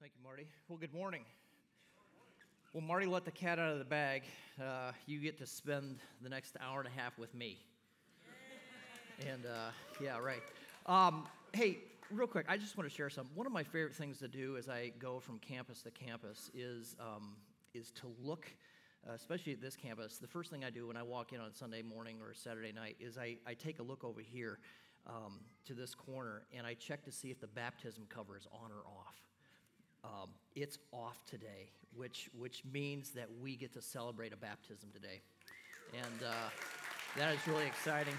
Thank you, Marty. Well, good morning. Well, Marty let the cat out of the bag. You get to spend the next hour and a half with me. And, yeah, right. Hey, real quick, I just want to share something. One of my favorite things to do as I go from campus to campus is to look, especially at this campus. The first thing I do when I walk in on Sunday morning or Saturday night is I take a look over here to this corner, and I check to see if the baptism cover is on or off. It's off today, which means that we get to celebrate a baptism today. And that is really exciting.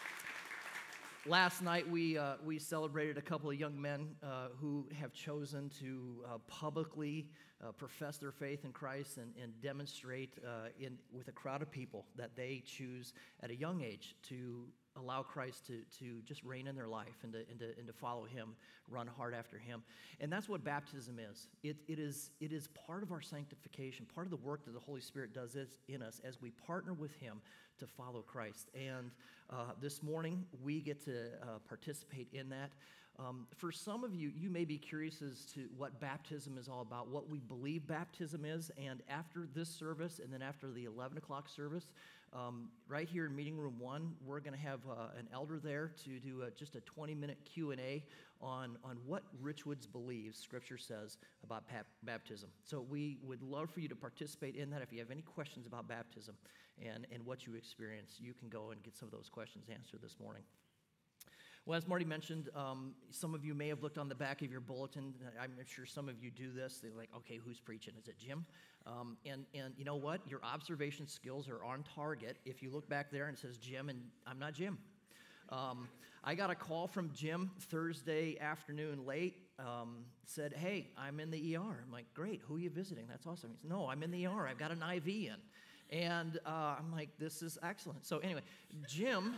Last night, we celebrated a couple of young men who have chosen to publicly profess their faith in Christ and demonstrate with a crowd of people that they choose at a young age to allow Christ to just reign in their life and to follow Him, run hard after Him. And that's what baptism is. It is part of our sanctification, part of the work that the Holy Spirit does in us as we partner with Him to follow Christ. And this morning, we get to participate in that. For some of you, you may be curious as to what baptism is all about, what we believe baptism is, and after this service and then after the 11 o'clock service, right here in Meeting Room 1, we're going to have an elder there to do just a 20-minute Q&A on what Rich Woods believes Scripture says about baptism. So we would love for you to participate in that. If you have any questions about baptism and what you experience, you can go and get some of those questions answered this morning. Well, as Marty mentioned, some of you may have looked on the back of your bulletin. I'm sure some of you do this. They're like, okay, who's preaching? Is it Jim? And you know what? Your observation skills are on target. If you look back there and it says Jim, and I'm not Jim. I got a call from Jim Thursday afternoon late, said, hey, I'm in the ER. I'm like, great, who are you visiting? That's awesome. He said, no, I'm in the ER. I've got an IV in. And I'm like, this is excellent. So anyway, Jim...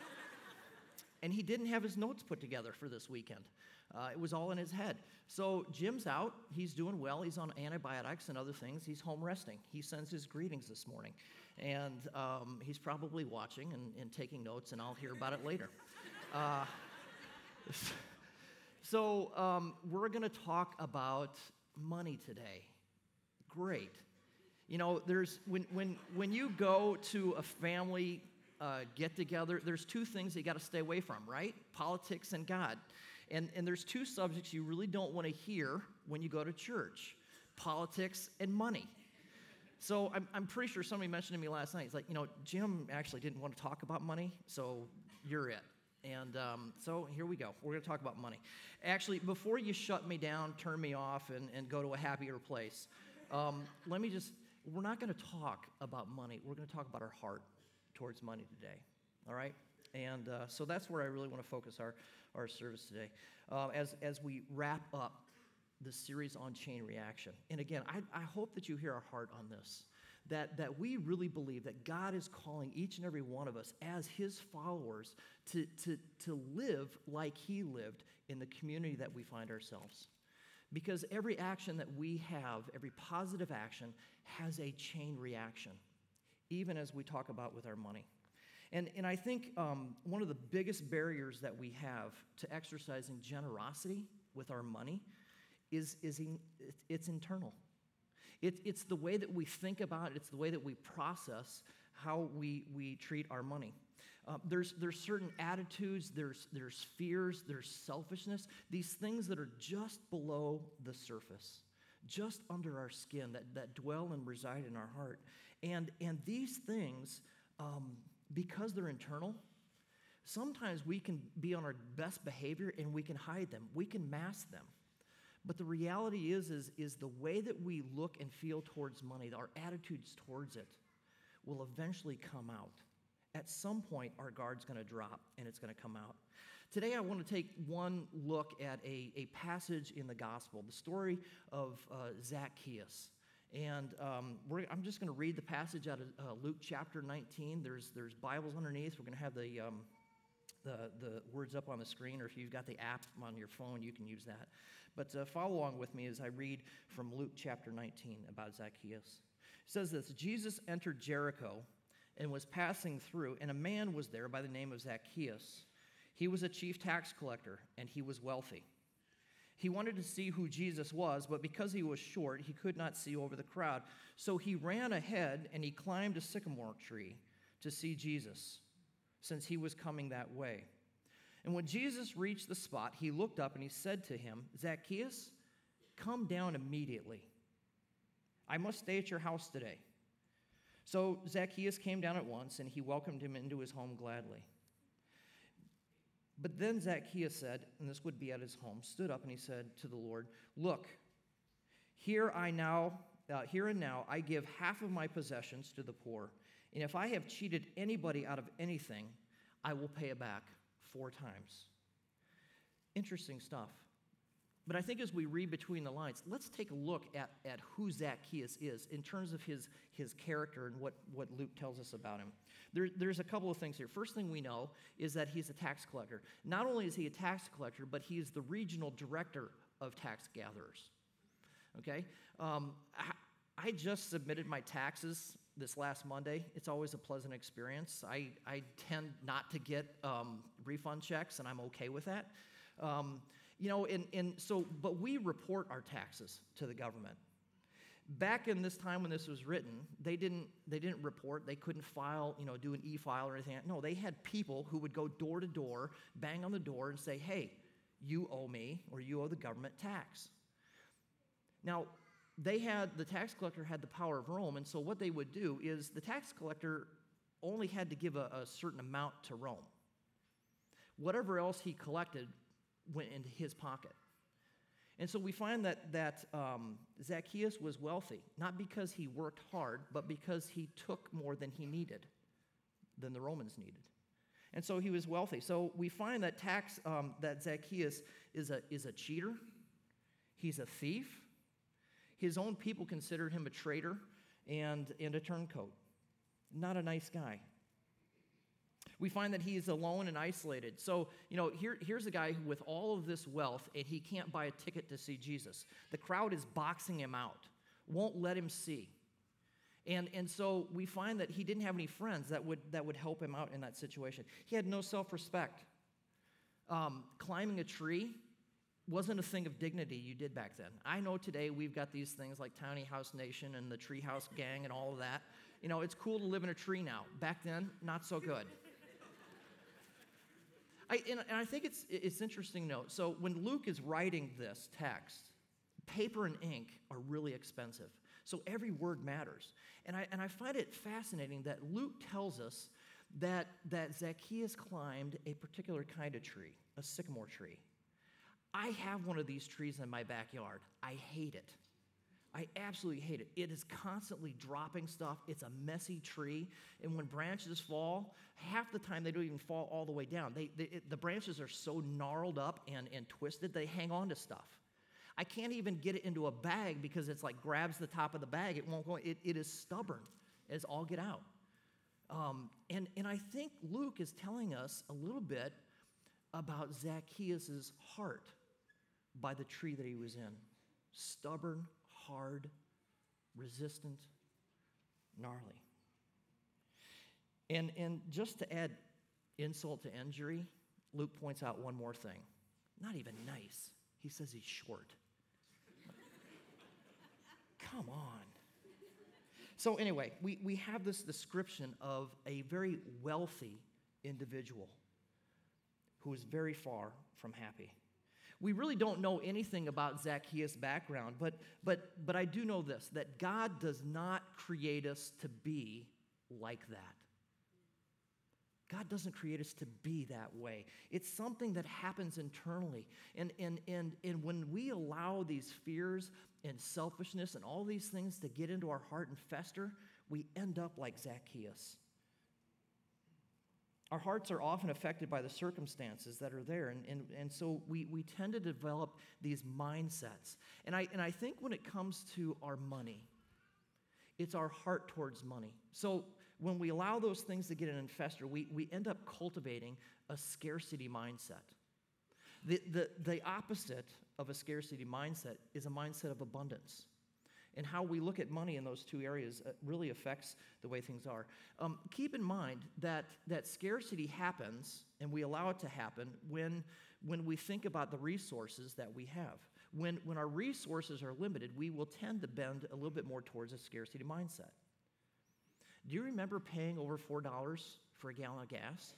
And he didn't have his notes put together for this weekend. It was all in his head. So Jim's out. He's doing well. He's on antibiotics and other things. He's home resting. He sends his greetings this morning. And he's probably watching and taking notes, and I'll hear about it later. So we're going to talk about money today. Great. You know, there's when you go to a family get together, there's two things you got to stay away from, right? Politics and God. And there's two subjects you really don't want to hear when you go to church: politics and money. So I'm pretty sure somebody mentioned to me last night, it's like, you know, Jim actually didn't want to talk about money, so you're it. And so here we go. We're going to talk about money. Actually, before you shut me down, turn me off, and go to a happier place, we're not going to talk about money. We're going to talk about our heart towards money today, all right? And so that's where I really want to focus our service today as we wrap up the series on chain reaction. And again, I hope that you hear our heart on this, that we really believe that God is calling each and every one of us as His followers to live like He lived in the community that we find ourselves. Because every action that we have, every positive action, has a chain reaction, even as we talk about with our money. And I think one of the biggest barriers that we have to exercising generosity with our money is it's internal. It's the way that we think about it. It's the way that we process how we treat our money. There's certain attitudes, there's fears, there's selfishness, these things that are just below the surface, just under our skin, that dwell and reside in our heart. And these things, because they're internal, sometimes we can be on our best behavior and we can hide them. We can mask them. But the reality is the way that we look and feel towards money, our attitudes towards it, will eventually come out. At some point, our guard's going to drop and it's going to come out. Today, I want to take one look at a passage in the gospel, the story of Zacchaeus. And I'm just going to read the passage out of Luke chapter 19. There's Bibles underneath. We're going to have the words up on the screen, or if you've got the app on your phone, you can use that. But follow along with me as I read from Luke chapter 19 about Zacchaeus. It says this: Jesus entered Jericho and was passing through, and a man was there by the name of Zacchaeus. He was a chief tax collector, and he was wealthy. He wanted to see who Jesus was, but because he was short, he could not see over the crowd. So he ran ahead and he climbed a sycamore tree to see Jesus, since he was coming that way. And when Jesus reached the spot, he looked up and he said to him, "Zacchaeus, come down immediately. I must stay at your house today." So Zacchaeus came down at once, and he welcomed him into his home gladly. But then Zacchaeus said, and this would be at his home, stood up and he said to the Lord, "Look, here and now I give half of my possessions to the poor, and if I have cheated anybody out of anything, I will pay it back 4 times." Interesting stuff. But I think as we read between the lines, let's take a look at who Zacchaeus is in terms of his character and what Luke tells us about him. There's a couple of things here. First thing we know is that he's a tax collector. Not only is he a tax collector, but he is the regional director of tax gatherers. Okay? I just submitted my taxes this last Monday. It's always a pleasant experience. I tend not to get refund checks, and I'm okay with that. But we report our taxes to the government. Back in this time when this was written, they didn't report. They couldn't file, do an e-file or anything. No, they had people who would go door to door, bang on the door, and say, "Hey, you owe me, or you owe the government tax." Now, the tax collector had the power of Rome, and so what they would do is the tax collector only had to give a certain amount to Rome. Whatever else he collected went into his pocket. And so we find that Zacchaeus was wealthy, not because he worked hard, but because he took more than he needed, than the Romans needed. And so he was wealthy. So we find that Zacchaeus is a cheater. He's a thief. His own people considered him a traitor and a turncoat. Not a nice guy. We find that he is alone and isolated. So, here's a guy with all of this wealth, and he can't buy a ticket to see Jesus. The crowd is boxing him out, won't let him see. And so we find that he didn't have any friends that would help him out in that situation. He had no self-respect. Climbing a tree wasn't a thing of dignity you did back then. I know today we've got these things like Tiny House Nation and the Treehouse Gang and all of that. It's cool to live in a tree now. Back then, not so good. I think it's interesting to note. So when Luke is writing this text, paper and ink are really expensive. So every word matters. And I find it fascinating that Luke tells us that Zacchaeus climbed a particular kind of tree, a sycamore tree. I have one of these trees in my backyard. I hate it. I absolutely hate it. It is constantly dropping stuff. It's a messy tree. And when branches fall, half the time they don't even fall all the way down. The branches are so gnarled up and twisted, they hang on to stuff. I can't even get it into a bag because it's like grabs the top of the bag. It won't go. It is stubborn as all get out. And I think Luke is telling us a little bit about Zacchaeus' heart by the tree that he was in. Stubborn, hard, resistant, gnarly. And just to add insult to injury, Luke points out one more thing. Not even nice. He says he's short. Come on. So anyway, we have this description of a very wealthy individual who is very far from happy. We really don't know anything about Zacchaeus' background, but I do know this, that God does not create us to be like that. God doesn't create us to be that way. It's something that happens internally. And when we allow these fears and selfishness and all these things to get into our heart and fester, we end up like Zacchaeus. Our hearts are often affected by the circumstances that are there, and so we tend to develop these mindsets. And I think when it comes to our money, it's our heart towards money. So when we allow those things to get in and fester, we end up cultivating a scarcity mindset. The opposite of a scarcity mindset is a mindset of abundance. And how we look at money in those two areas really affects the way things are. Keep in mind that scarcity happens, and we allow it to happen when we think about the resources that we have. When our resources are limited, we will tend to bend a little bit more towards a scarcity mindset. Do you remember paying over $4 for a gallon of gas?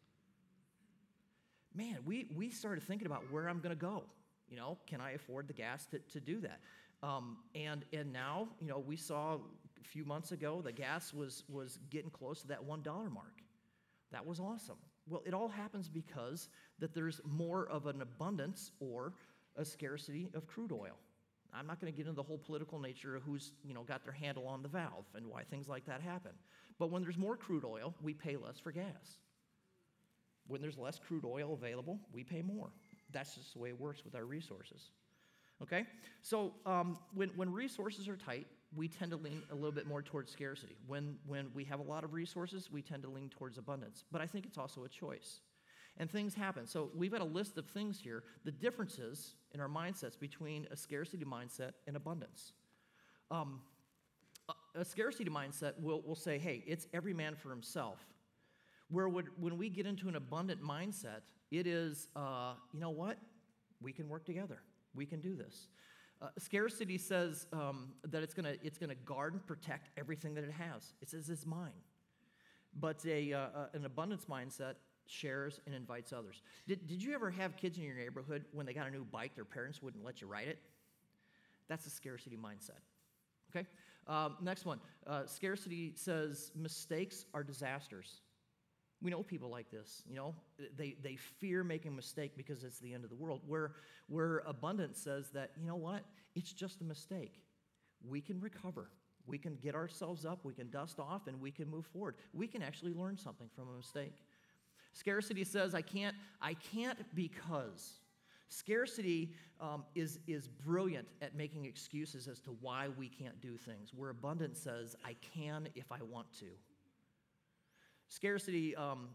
Man, we started thinking about where I'm going to go. Can I afford the gas to do that? And now, we saw a few months ago the gas was getting close to that $1 mark. That was awesome. Well, it all happens because that there's more of an abundance or a scarcity of crude oil. I'm not going to get into the whole political nature of who's got their handle on the valve and why things like that happen. But when there's more crude oil, we pay less for gas. When there's less crude oil available, we pay more. That's just the way it works with our resources. Okay? So when resources are tight, we tend to lean a little bit more towards scarcity. When we have a lot of resources, we tend to lean towards abundance. But I think it's also a choice. And things happen. So we've got a list of things here, the differences in our mindsets between a scarcity mindset and abundance. A scarcity mindset will say, hey, it's every man for himself. When we get into an abundant mindset, it is, you know what? We can work together. We can do this. Scarcity says that it's gonna guard and protect everything that it has. It says it's mine. But an abundance mindset shares and invites others. Did you ever have kids in your neighborhood when they got a new bike, their parents wouldn't let you ride it? That's a scarcity mindset. Okay? Next one. Scarcity says mistakes are disasters. We know people like this. They fear making a mistake because it's the end of the world. Where abundance says that, you know what? It's just a mistake. We can recover. We can get ourselves up. We can dust off, and we can move forward. We can actually learn something from a mistake. Scarcity says, I can't because. Scarcity is brilliant at making excuses as to why we can't do things, where abundance says, I can if I want to. Scarcity,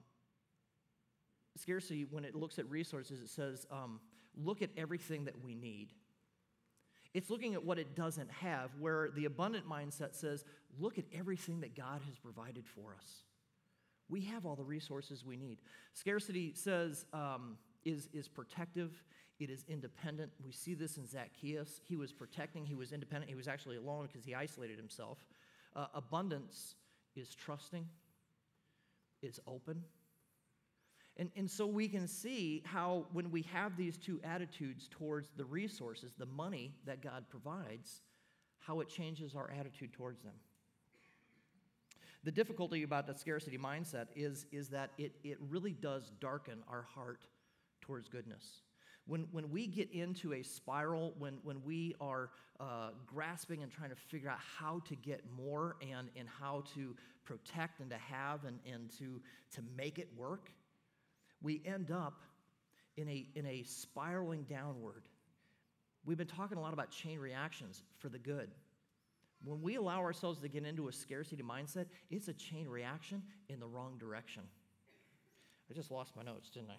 when it looks at resources, it says, look at everything that we need. It's looking at what it doesn't have, where the abundant mindset says, look at everything that God has provided for us. We have all the resources we need. Scarcity says, is protective. It is independent. We see this in Zacchaeus. He was protecting. He was independent. He was actually alone because he isolated himself. Abundance is trusting. It's open. And so we can see how when we have these two attitudes towards the resources, the money that God provides, how it changes our attitude towards them. The difficulty about the scarcity mindset is that it really does darken our heart towards goodness. When we get into a spiral, when we are grasping and trying to figure out how to get more and how to protect and to have and to make it work, we end up in a spiraling downward. We've been talking a lot about chain reactions for the good. When we allow ourselves to get into a scarcity mindset, it's a chain reaction in the wrong direction. I just lost my notes, didn't I?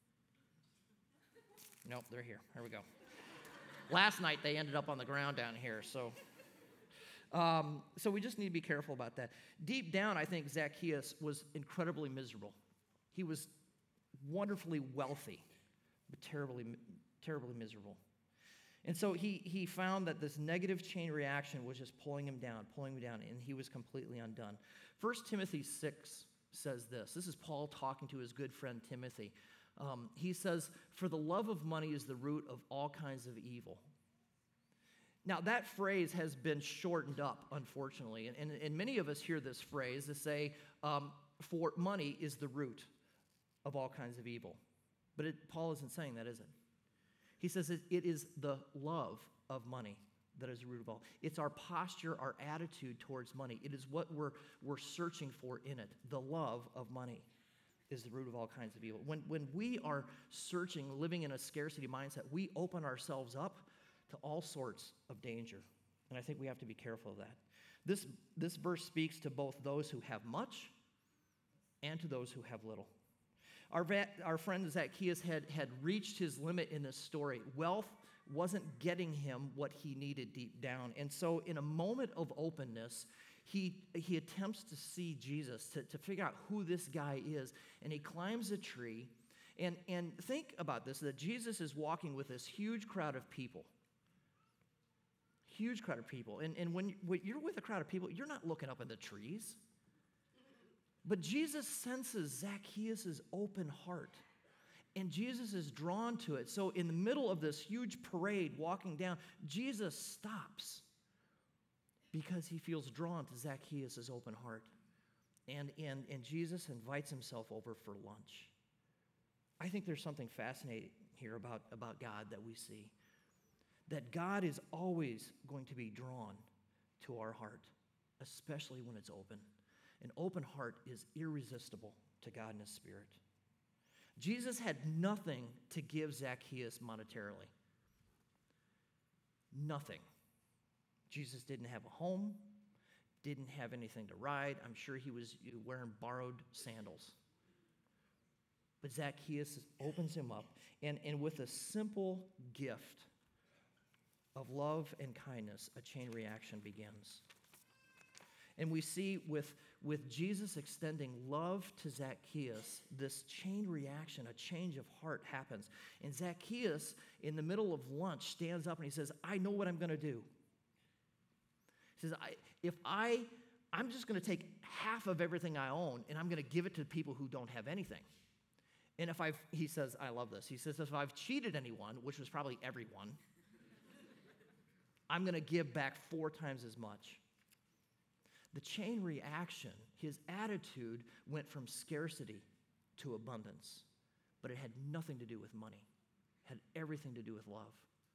Nope, they're here. Here we go. Last night, they ended up on the ground down here, so we just need to be careful about that. Deep down, I think Zacchaeus was incredibly miserable. He was wonderfully wealthy, but terribly miserable. And so he found that this negative chain reaction was just pulling him down, and he was completely undone. 1 Timothy 6 says this. This is Paul talking to his good friend Timothy. He says, "For the love of money is the root of all kinds of evil." Now, that phrase has been shortened up, unfortunately, and many of us hear this phrase to say, for money is the root of all kinds of evil. But Paul isn't saying that, is it? He says it is the love of money that is the root of all. It's our posture, our attitude towards money. It is what we're searching for in it. The love of money is the root of all kinds of evil. When we are searching, living in a scarcity mindset, we open ourselves up to all sorts of danger. And I think we have to be careful of that. This verse speaks to both those who have much and to those who have little. Our friend Zacchaeus had reached his limit in this story. Wealth wasn't getting him what he needed deep down. And so in a moment of openness, he attempts to see Jesus, to figure out who this guy is. And he climbs a tree. And think about this, that Jesus is walking with this huge crowd of people. Huge crowd of people. And when you're with a crowd of people, you're not looking up in the trees. But Jesus senses Zacchaeus' open heart. And Jesus is drawn to it. So in the middle of this huge parade walking down, Jesus stops because he feels drawn to Zacchaeus' open heart. And Jesus invites himself over for lunch. I think there's something fascinating here about God that we see. That God is always going to be drawn to our heart, especially when it's open. An open heart is irresistible to God and His Spirit. Jesus had nothing to give Zacchaeus monetarily. Nothing. Jesus didn't have a home, didn't have anything to ride. I'm sure he was wearing borrowed sandals. But Zacchaeus opens him up, and with a simple gift of love and kindness, a chain reaction begins. And we see with Jesus extending love to Zacchaeus, this chain reaction, a change of heart happens. And Zacchaeus, in the middle of lunch, stands up and he says, I know what I'm going to do. He says, I'm just going to take half of everything I own and I'm going to give it to people who don't have anything. And he says, I love this. He says, if I've cheated anyone, which was probably everyone, I'm going to give back 4 times as much. The chain reaction, his attitude went from scarcity to abundance, but it had nothing to do with money. It had everything to do with love.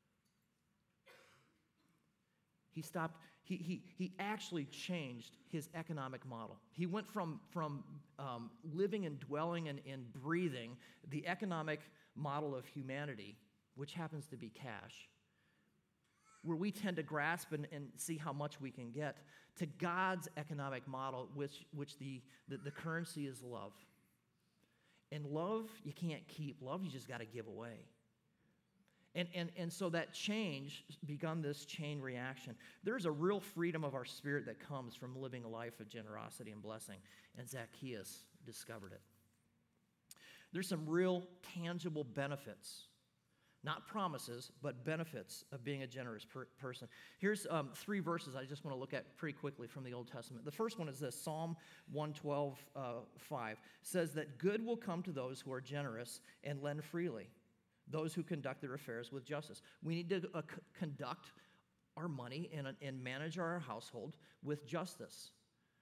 He actually changed his economic model. He went from living and dwelling and breathing the economic model of humanity, which happens to be cash, where we tend to grasp and see how much we can get, to God's economic model, which the currency is love. And love, you can't keep. Love, you just got to give away. And so that change begun this chain reaction. There's a real freedom of our spirit that comes from living a life of generosity and blessing, and Zacchaeus discovered it. There's some real tangible benefits, not promises, but benefits of being a generous person. Here's 3 verses I just want to look at pretty quickly from the Old Testament. The first one is this, Psalm 112, 5, says that good will come to those who are generous and lend freely, those who conduct their affairs with justice. We need to conduct our money and manage our household with justice.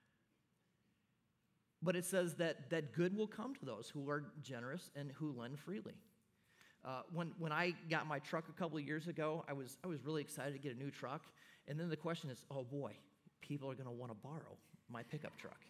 But it says that good will come to those who are generous and who lend freely. When I got my truck a couple of years ago, I was really excited to get a new truck. And then the question is, oh boy, people are going to want to borrow my pickup truck.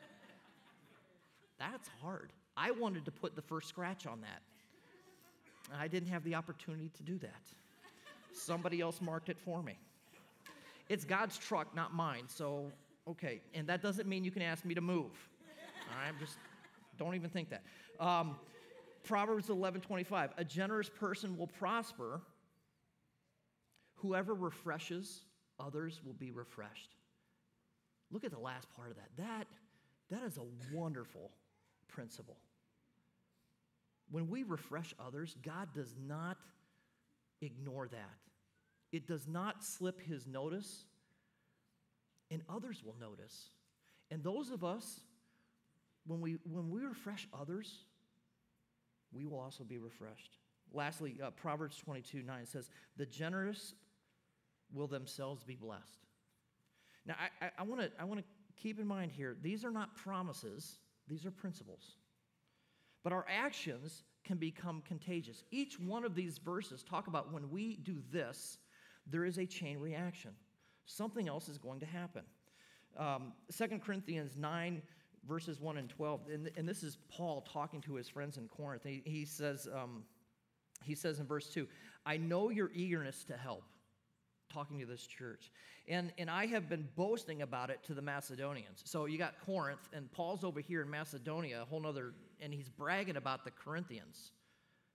That's hard. I wanted to put the first scratch on that. I didn't have the opportunity to do that. Somebody else marked it for me. It's God's truck, not mine, so okay. And that doesn't mean you can ask me to move. I'm just, don't even think that. Proverbs 11:25, a generous person will prosper. Whoever refreshes others will be refreshed. Look at the last part of that. That is a wonderful principle. When we refresh others, God does not ignore that. It does not slip His notice, and others will notice. And those of us, when we refresh others, we will also be refreshed. Lastly, Proverbs 22:9 says, the generous will themselves be blessed. Now, I want to keep in mind here, these are not promises, these are principles. But our actions can become contagious. Each one of these verses talk about when we do this, there is a chain reaction. Something else is going to happen. 2 Corinthians 9, verses 1 and 12, and this is Paul talking to his friends in Corinth. He says in verse 2, I know your eagerness to help, talking to this church, and I have been boasting about it to the Macedonians. So you got Corinth, and Paul's over here in Macedonia, a whole nother, and he's bragging about the Corinthians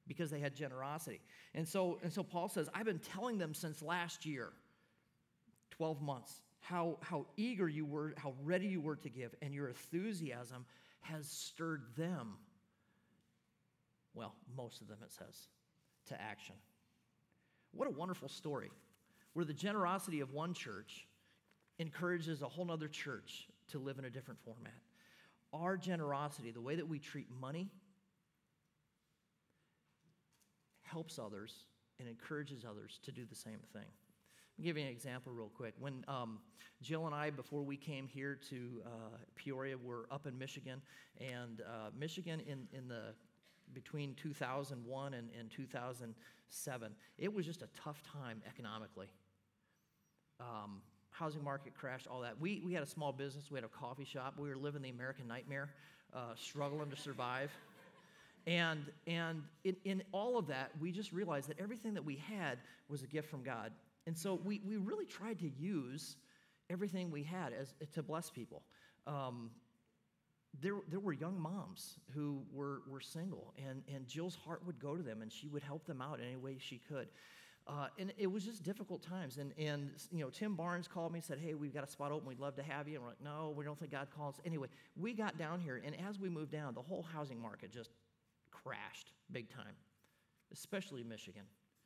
because they had generosity. And so Paul says, I've been telling them since last year, 12 months, how eager you were, how ready you were to give, and your enthusiasm has stirred them, well, most of them it says, to action. What a wonderful story, where the generosity of one church encourages a whole other church to live in a different format. Our generosity, the way that we treat money, helps others and encourages others to do the same thing. I'll give you an example real quick. When Jill and I, before we came here to Peoria, were up in Michigan, and Michigan in the between 2001 and 2007, it was just a tough time economically. Housing market crashed, all that. We had a small business. We had a coffee shop. We were living the American nightmare, struggling to survive. And in all of that, we just realized that everything that we had was a gift from God. And so we really tried to use everything we had to bless people. There were young moms who were single, and Jill's heart would go to them, and she would help them out in any way she could. And it was just difficult times. And Tim Barnes called me and said, hey, we've got a spot open. We'd love to have you. And we're like, no, we don't think God calls. Anyway, we got down here, and as we moved down, the whole housing market just crashed big time, especially Michigan.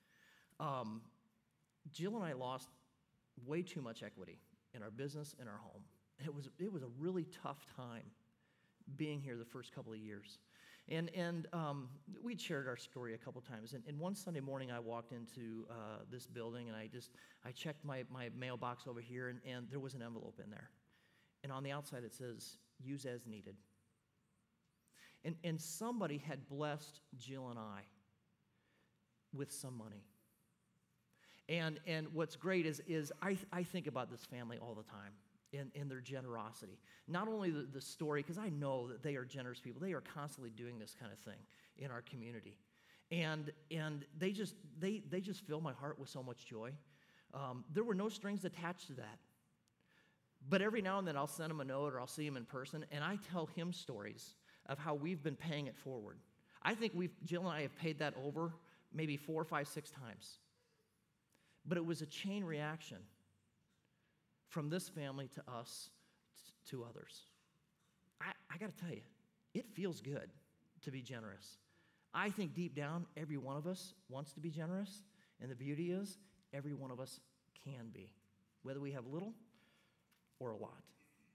Jill and I lost way too much equity in our business and our home. It was a really tough time being here the first couple of years. And we'd shared our story a couple times. And one Sunday morning, I walked into this building, and I checked my mailbox over here, and there was an envelope in there. And on the outside, it says, use as needed. And somebody had blessed Jill and I with some money. And what's great is I think about this family all the time in their generosity. Not only the story, because I know that they are generous people. They are constantly doing this kind of thing in our community. And they just fill my heart with so much joy. There were no strings attached to that. But every now and then I'll send him a note or I'll see him in person, and I tell him stories of how we've been paying it forward. I think Jill and I have paid that over maybe 4, 5, 6 times. But it was a chain reaction from this family to us to others. I got to tell you, it feels good to be generous. I think deep down, every one of us wants to be generous, and the beauty is, every one of us can be, whether we have little or a lot.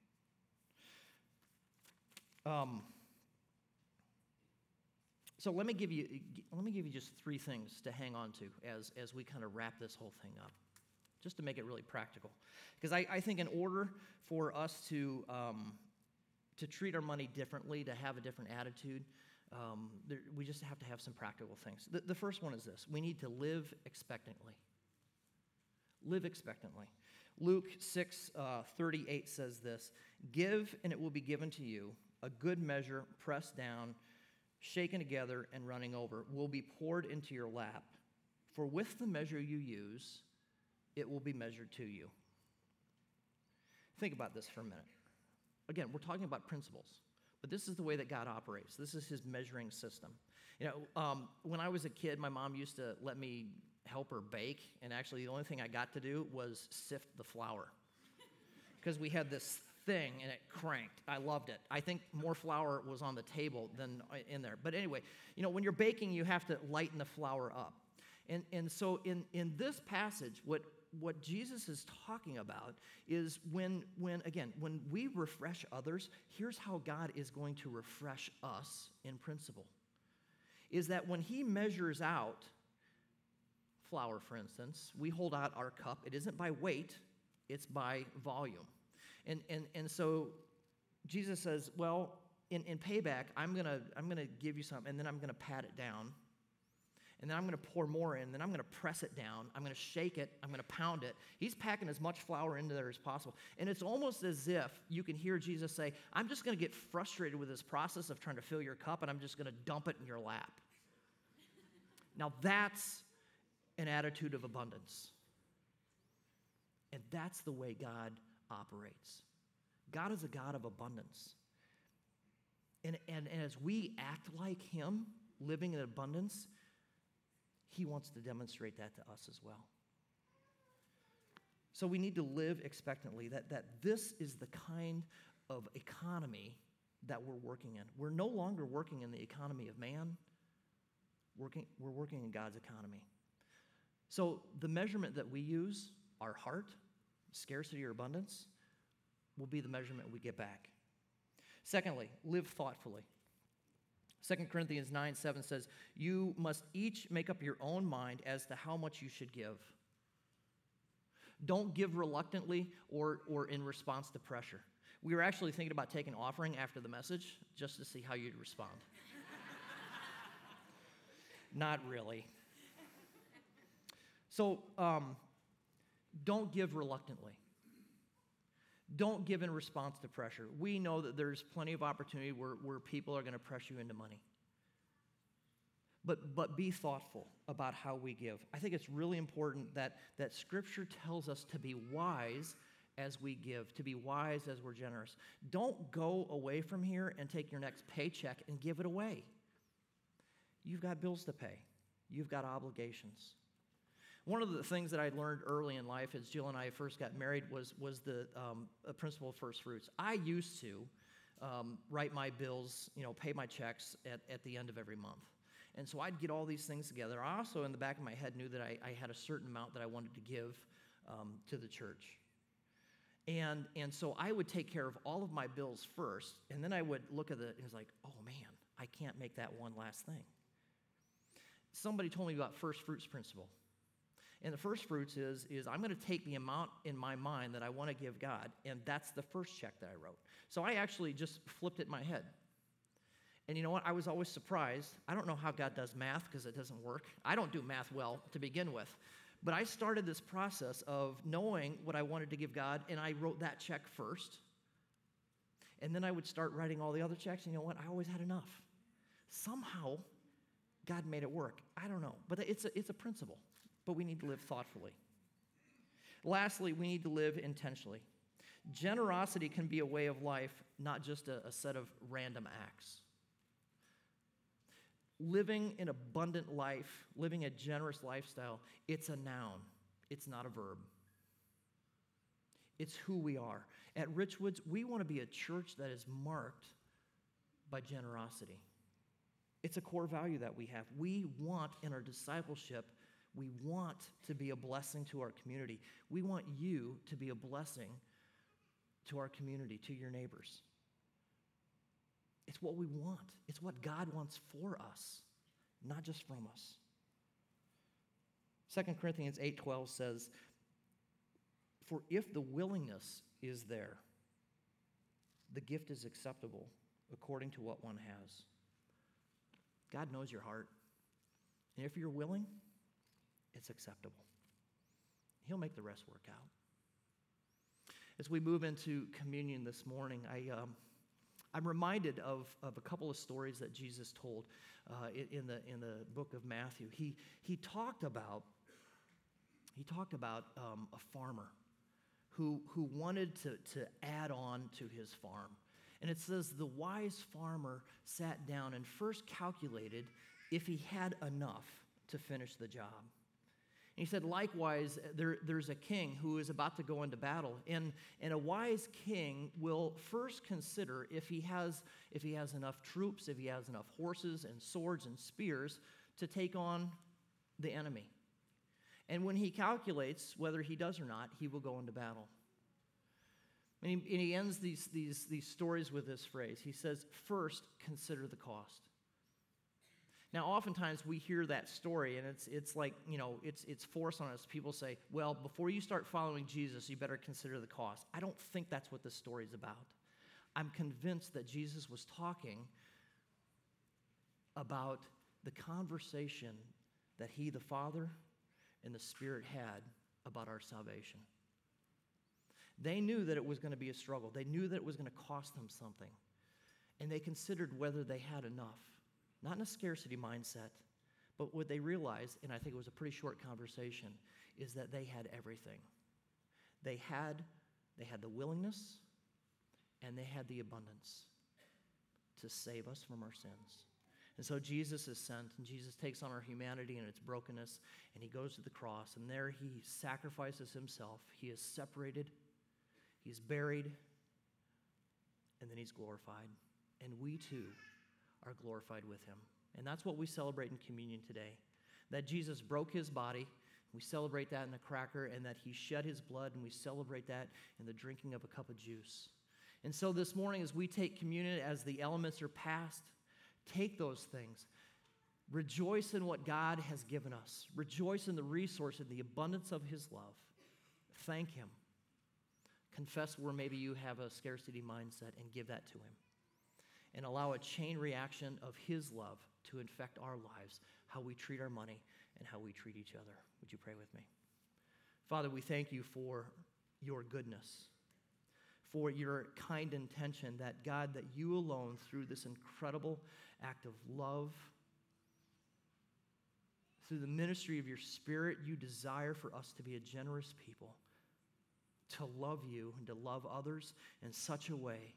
So let me give you just 3 things to hang on to as we kind of wrap this whole thing up, just to make it really practical. Because I think in order for us to treat our money differently, to have a different attitude, we just have to have some practical things. The first one is this: we need to live expectantly. Live expectantly. Luke 6:38 says this: "Give, and it will be given to you. A good measure, pressed down, shaken together, and running over, will be poured into your lap. For with the measure you use, it will be measured to you." Think about this for a minute. Again, we're talking about principles, but this is the way that God operates. This is his measuring system. When I was a kid, my mom used to let me help her bake, and actually the only thing I got to do was sift the flour, because we had this thing and it cranked. I loved it. I think more flour was on the table than in there. But anyway, when you're baking, you have to lighten the flour up. And so in this passage, what Jesus is talking about is when we refresh others, here's how God is going to refresh us in principle. Is that when he measures out flour, for instance, we hold out our cup. It isn't by weight, it's by volume. And so Jesus says, well, in payback, I'm gonna give you something, and then I'm gonna pat it down, and then I'm gonna pour more in, then I'm gonna press it down, I'm gonna shake it, I'm gonna pound it. He's packing as much flour into there as possible. And it's almost as if you can hear Jesus say, I'm just gonna get frustrated with this process of trying to fill your cup, and I'm just gonna dump it in your lap. Now that's an attitude of abundance. And that's the way God operates. God is a God of abundance. And as we act like him, living in abundance, He wants to demonstrate that to us as well. So we need to live expectantly, that this is the kind of economy that we're working in. We're no longer working in the economy of man. We're working in God's economy. So the measurement that we use, our heart, scarcity or abundance, will be the measurement we get back. Secondly, live thoughtfully. 2 Corinthians 9:7 says, you must each make up your own mind as to how much you should give. Don't give reluctantly or in response to pressure. We were actually thinking about taking offering after the message just to see how you'd respond. Not really. So don't give reluctantly. Don't give in response to pressure. We know that there's plenty of opportunity where people are going to press you into money. But be thoughtful about how we give. I think it's really important that Scripture tells us to be wise as we give, to be wise as we're generous. Don't go away from here and take your next paycheck and give it away. You've got bills to pay. You've got obligations. One of the things that I learned early in life as Jill and I first got married was the principle of first fruits. I used to write my bills, pay my checks at the end of every month. And so I'd get all these things together. I also, in the back of my head, knew that I had a certain amount that I wanted to give to the church. And so I would take care of all of my bills first, and then I would look at it, and it was like, oh man, I can't make that one last thing. Somebody told me about first fruits principle. And the first fruits is I'm going to take the amount in my mind that I want to give God, and that's the first check that I wrote. So I actually just flipped it in my head. And you know what? I was always surprised. I don't know how God does math because it doesn't work. I don't do math well to begin with. But I started this process of knowing what I wanted to give God, and I wrote that check first. And then I would start writing all the other checks, and you know what? I always had enough. Somehow, God made it work. I don't know. But it's a principle. But we need to live thoughtfully. Lastly, we need to live intentionally. Generosity can be a way of life, not just a set of random acts. Living an abundant life, living a generous lifestyle, it's a noun. It's not a verb. It's who we are. At Richwoods, we want to be a church that is marked by generosity. It's a core value that we have. We want in our discipleship, we want to be a blessing to our community. We want you to be a blessing to our community, to your neighbors. It's what we want. It's what God wants for us, not just from us. 2 Corinthians 8:12 says, for if the willingness is there, the gift is acceptable according to what one has. God knows your heart. And if you're willing, it's acceptable. He'll make the rest work out. As we move into communion this morning, I'm reminded of a couple of stories that Jesus told in the book of Matthew. He talked about a farmer who wanted to add on to his farm. And it says the wise farmer sat down and first calculated if he had enough to finish the job. And he said, likewise, there's a king who is about to go into battle, and a wise king will first consider if he has enough troops, if he has enough horses and swords and spears to take on the enemy. And when he calculates whether he does or not, he will go into battle. And he ends these stories with this phrase. He says, first, consider the cost. Now, oftentimes we hear that story, and it's like, it's forced on us. People say, well, before you start following Jesus, you better consider the cost. I don't think that's what this story is about. I'm convinced that Jesus was talking about the conversation that he, the Father, and the Spirit had about our salvation. They knew that it was going to be a struggle. They knew that it was going to cost them something. And they considered whether they had enough. Not in a scarcity mindset, but what they realized, and I think it was a pretty short conversation, is that they had everything. They had the willingness, and they had the abundance to save us from our sins. And so Jesus is sent, and Jesus takes on our humanity and its brokenness, and he goes to the cross, and there he sacrifices himself. He is separated, he's buried, and then he's glorified. And we too are glorified with him. And that's what we celebrate in communion today, that Jesus broke his body. We celebrate that in the cracker, and that he shed his blood, and we celebrate that in the drinking of a cup of juice. And so this morning, as we take communion, as the elements are passed, take those things. Rejoice in what God has given us. Rejoice in the resource and the abundance of his love. Thank him. Confess where maybe you have a scarcity mindset and give that to him. And allow a chain reaction of his love to infect our lives, how we treat our money and how we treat each other. Would you pray with me? Father, we thank you for your goodness, for your kind intention, that God, that you alone, through this incredible act of love, through the ministry of your Spirit, you desire for us to be a generous people, to love you and to love others in such a way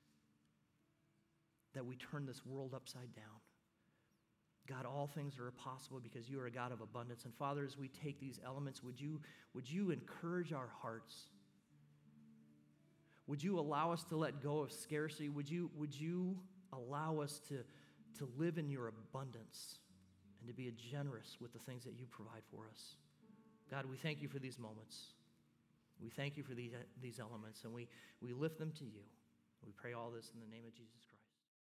that we turn this world upside down. God, all things are possible because you are a God of abundance. And Father, as we take these elements, would you encourage our hearts? Would you allow us to let go of scarcity? Would you allow us to live in your abundance and to be generous with the things that you provide for us? God, we thank you for these moments. We thank you for these elements, and we lift them to you. We pray all this in the name of Jesus Christ.